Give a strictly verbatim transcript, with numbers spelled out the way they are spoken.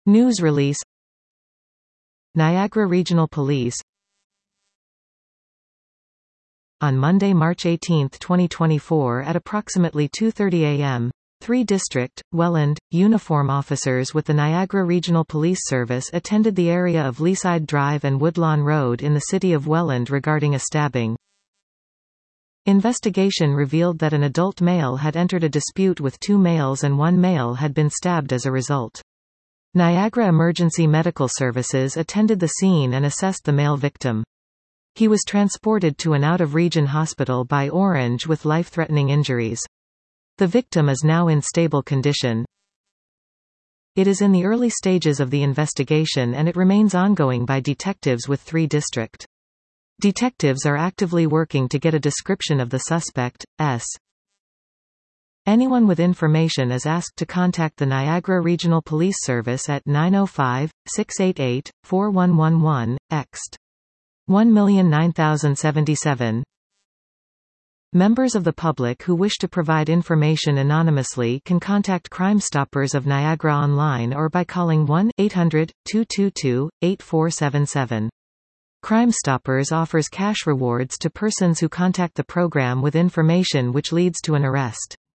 News release. Niagara Regional Police. On Monday, March eighteenth twenty twenty-four at approximately two thirty a m, three District, Welland, uniform officers with the Niagara Regional Police Service attended the area of Leaside Drive and Woodlawn Road in the city of Welland regarding a stabbing. Investigation revealed that an adult male had entered a dispute with two males and one male had been stabbed as a result. Niagara Emergency Medical Services attended the scene and assessed the male victim. He was transported to an out-of-region hospital by Orange with life-threatening injuries. The victim is now in stable condition. It is in the early stages of the investigation and it remains ongoing by detectives with three District. Detectives are actively working to get a description of the suspect. S. Anyone with information is asked to contact the Niagara Regional Police Service at nine oh five, six eight eight, four one one one, ext. one nine thousand seventy-seven. Members of the public who wish to provide information anonymously can contact Crime Stoppers of Niagara online or by calling one eight hundred, two two two, eight four seven seven. Crime Stoppers offers cash rewards to persons who contact the program with information which leads to an arrest.